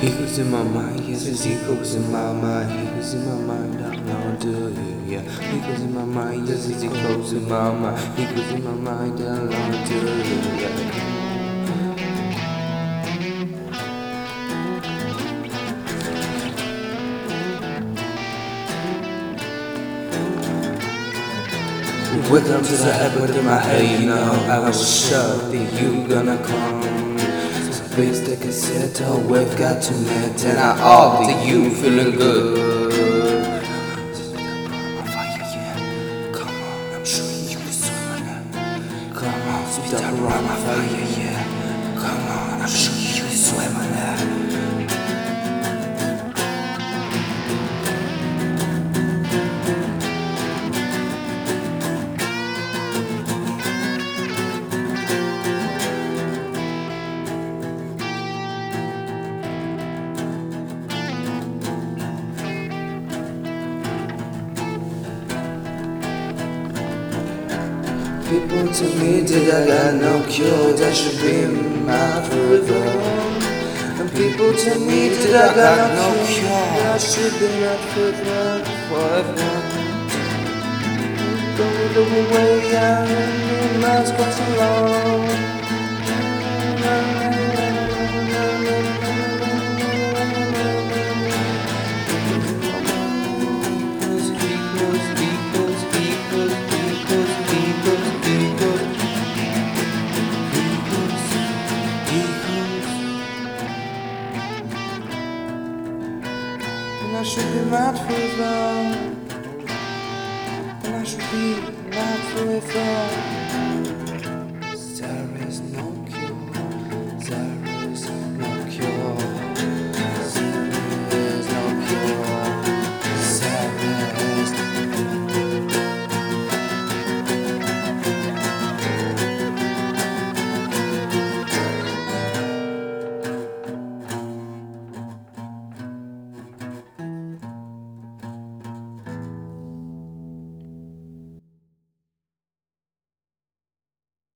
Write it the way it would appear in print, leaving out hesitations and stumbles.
Echoes in my mind, yes, it's echoes in my mind. Echoes in my mind, I belong to you, yeah. Echoes in my mind, yes, it's echoes in my mind. Echoes in my mind, I belong to you, yeah. Welcome to the epoch in my head, you know I was shocked that you gonna come. So please take a set, we've got to meet. And I hope that you feeling good. Fire, yeah. Come on, I'm sure you can swim. Come on, sweet up around my fire, yeah. Come on, I'm sure you can swim. People tell me that I got no cure, that should be my forever. And people tell me that I got no cure, that should be my forever. Go the way I am, that's what's alone. I should be mad forever. And I should be mad forever.